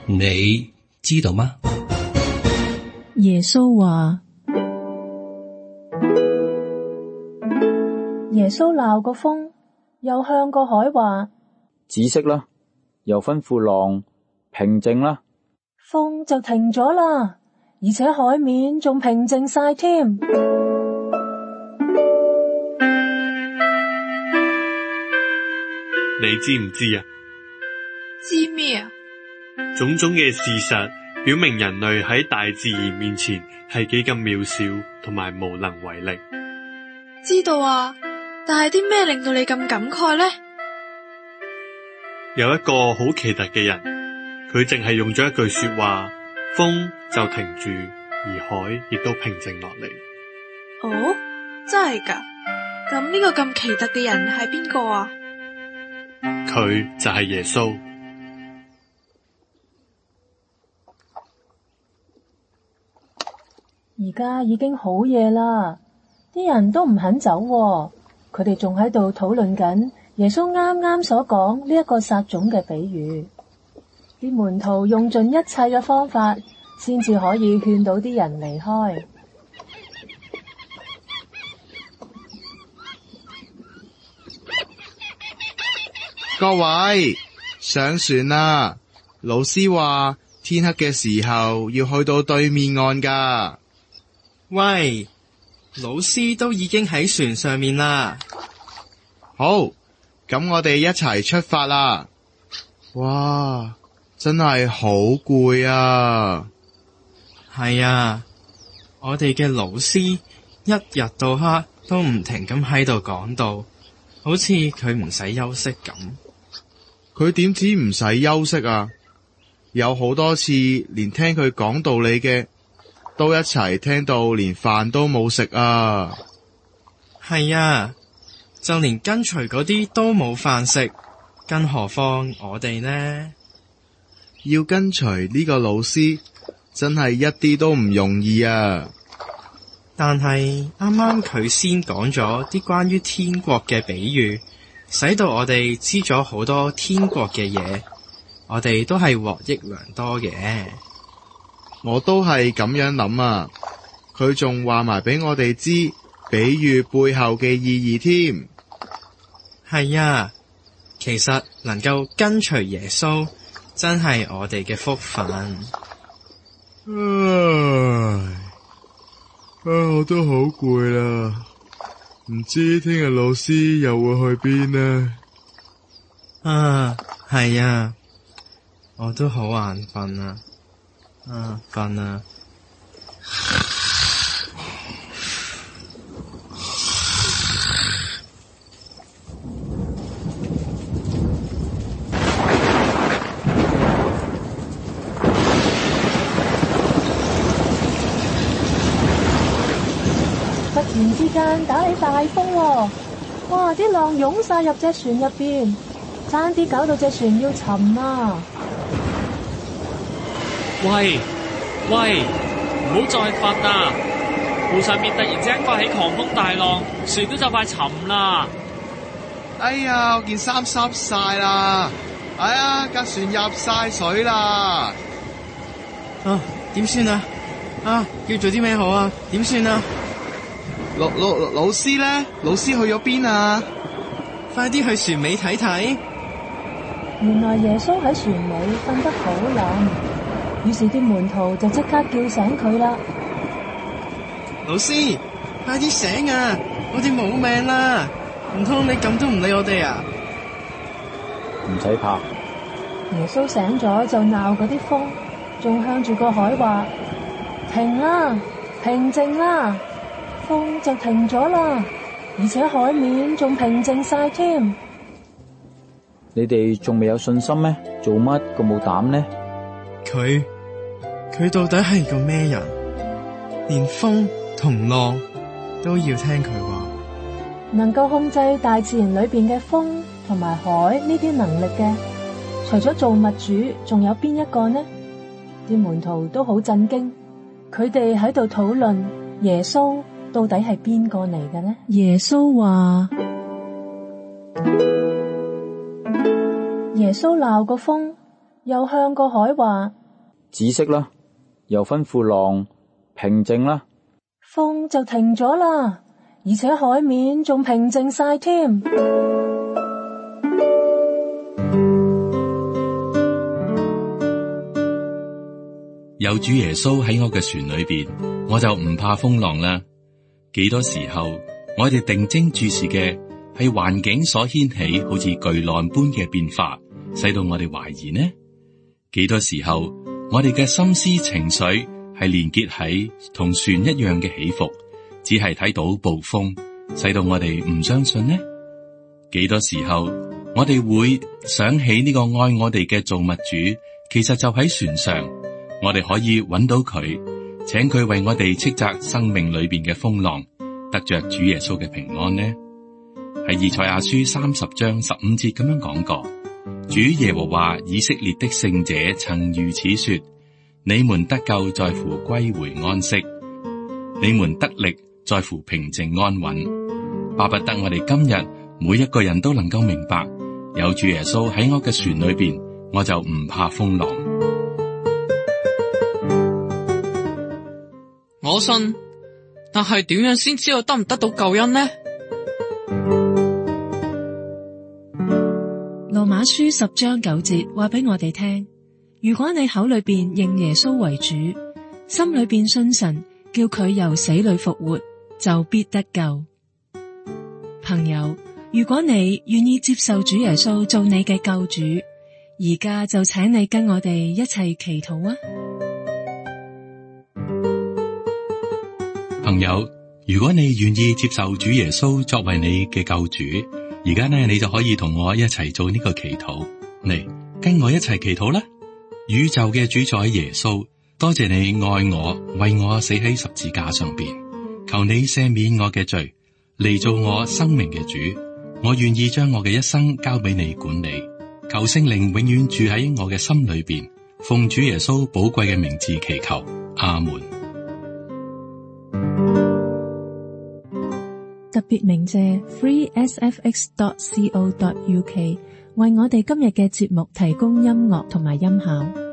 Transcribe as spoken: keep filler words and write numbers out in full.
你知道嗎？ 耶穌話，耶穌鬧個風，又向個海話， 止息啦，又吩咐浪平靜啦， 風就停咗啦，而且海面仲平靜晒添。 你知唔知啊？ 知咩啊？ 種種嘅事實表明人類喺大自然面前係幾咁渺小同埋無能為力。 知道啊，但係啲咩令到你咁感慨呢？ 有一個好奇特嘅人，佢淨係用咗一句說話，風就停住，而海亦都平靜落嚟。 哦，真係㗎？咁呢個咁奇特嘅人係邊個啊？ 佢就係耶穌。 而家已經好夜啦，啲人都唔肯走喎，佢哋仲喺度討論緊耶穌啱啱所講呢一個撒種嘅比喻。啲門徒用盡一切嘅方法，先至可以勸到啲人離開。 各位上船啦！老師話天黑嘅時候要去到對面岸噶。 喂，老師都已經喺船上面啦。 好，咁我哋一齊出發啦。哇，真係好攰啊！ 係啊，我哋嘅老師一日到黑都唔停咁喺度講道，好似佢唔使休息咁。 佢點止唔使休息啊？有好多次連聽佢講道理嘅都一齊聽到連飯都冇食啊！ 係啊，就連跟隨嗰啲都冇飯食，更何況我哋呢？ 要跟隨呢個老師真係一啲都唔容易啊！ 但係啱啱佢先講咗啲關於天國嘅比喻，使到我哋知咗好多天國嘅嘢，我哋都係獲益良多嘅。 我都係咁樣諗啊！佢仲話埋俾我哋知比喻背後嘅意義添。 係啊，其實能夠跟隨耶穌，真係我哋嘅福分。 唉，啊，我都好攰啦，唔知聽日老師又會去邊呢？ 啊，係啊，我都好眼瞓啊，啊，瞓啊！ 突然之間打起大風喎，哇！啲浪湧晒入隻船入邊，差啲搞到隻船要沉啊！ 喂喂，唔好再瞓啦！湖上面突然之間颳起狂風大浪，船都就快沉啦！ 哎呀，我件衫濕晒啦！哎呀，架船入晒水啦！ 啊，點算啊？啊，要做啲咩好啊？點算啊？ 老老老師呢？老師去咗邊啊？ 快啲去船尾睇睇。 原來耶穌喺船尾瞓得好冧，於是啲門徒就即刻叫醒佢啦。 老師，快啲醒啊！我哋冇命啦！唔通你咁都唔理我哋啊？ 唔使怕。 耶穌醒咗就鬧嗰啲風，仲向住個海話：停啦，平靜啦！風就停咗啦，而且海面仲平靜晒添。 你哋仲未有信心咩？做乜咁冇膽呢？ 佢佢到底係個咩人？連風同浪都要聽佢話。 能夠控制大自然裏邊嘅風同埋海呢啲能力嘅，除咗造物主，仲有邊一個呢？啲門徒都好震驚，佢哋喺度討論耶穌到底係邊個嚟嘅呢？耶穌話：耶穌鬧個風， 又向個海話止息啦，又吩咐浪平靜啦， 風就停咗啦，而且海面仲平靜晒添。 有主耶穌喺我嘅船裏邊，我就唔怕風浪啦。幾多時候我哋定睛注視嘅係環境所掀起好似巨浪般嘅變化，使到我哋懷疑呢？幾多時候我哋嘅心思情緒係連結喺同船一樣嘅起伏，只係睇到暴風，使到我哋唔相信呢？幾多時候我哋會想起呢個愛我哋嘅造物主，其實就喺船上，我哋可以揾到佢，請佢為我哋斥責生命裏邊嘅風浪，得着主耶穌嘅平安呢？喺以賽亞書三十章十五節咁樣講過，主耶和華以色列的聖者曾如此說：你們得救在乎歸回安息，你們得力在乎平靜安穩。巴不得我哋今日每一個人都能夠明白，有主耶穌喺我嘅船裏邊，我就唔怕風浪。 我信，但係點樣先知道得唔得到救恩呢？ 羅馬書十章九節話俾我哋聽，如果你口裏邊認耶穌為主，心裏邊信神，叫佢由死裏復活，就必得救。朋友，如果你願意接受主耶穌做你嘅救主，而家就請你跟我哋一齊祈禱啊！ 朋友，如果你願意接受主耶穌作為你嘅救主，而家呢，你就可以同我一齊做呢個祈禱。嚟，跟我一齊祈禱啦！宇宙嘅主宰耶穌，多謝你愛我，為我死喺十字架上邊，求你赦免我嘅罪，嚟做我生命嘅主。我願意將我嘅一生交俾你管理，求聖靈永遠住喺我嘅心裏邊，奉主耶穌寶貴嘅名字祈求，阿門。 特別鳴謝 free s f x dot co dot u k 為我哋今日嘅節目提供音樂同埋音效。